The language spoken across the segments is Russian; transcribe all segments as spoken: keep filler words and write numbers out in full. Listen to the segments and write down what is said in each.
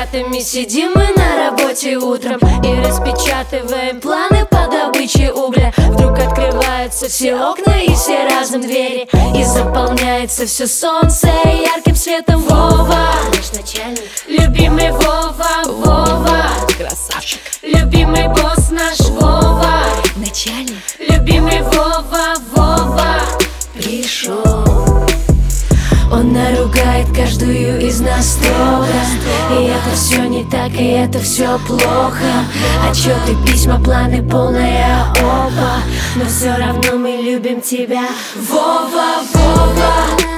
девчатами сидим мы на работе утром и распечатываем планы по добыче угля. Вдруг открываются все окна и все разом двери, и заполняется все солнце ярким светом. Вова, наш начальник, любимый Вова, Вова, красавчик, любимый босс наш Вова, начальник, любимый Вова, Вова пришел. Он наругает каждую из нас строго, и это все не так, и это все плохо. Отчеты, письма, планы, полная опа, но все равно мы любим тебя. Вова, Вова,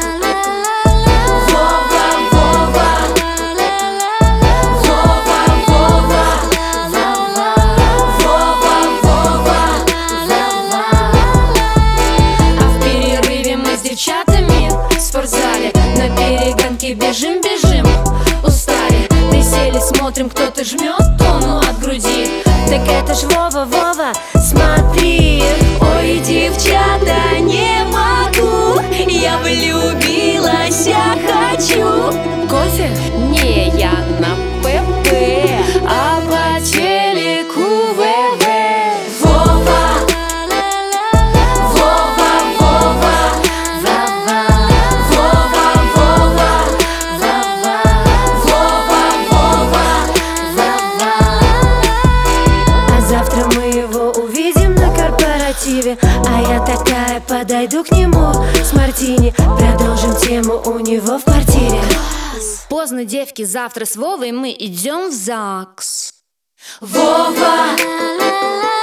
Вова, Вова, Вова, Вова, Вова, Вова, Вова. А в перерыве мы с девчатами в спортзале на перегонки бежим, бежим, устали, присели, смотрим, кто-то жмет тону от груди. Так это ж Вова, Вова, смотри. Ой, девчата, не могу, я влюбилась, я хочу. Кофе? Не, я на ПП, А по телеку ВВ. Вова, Вова, Вова, Вова, Вова, Вова, Вова, Вова, Вова, Вова. А завтра мы его увидим на корпоративе, а я такая подойду к нему с мартини. Продолжим тему у него в квартире. Поздно, девки, завтра с Вовой мы идем в ЗАГС. Вова,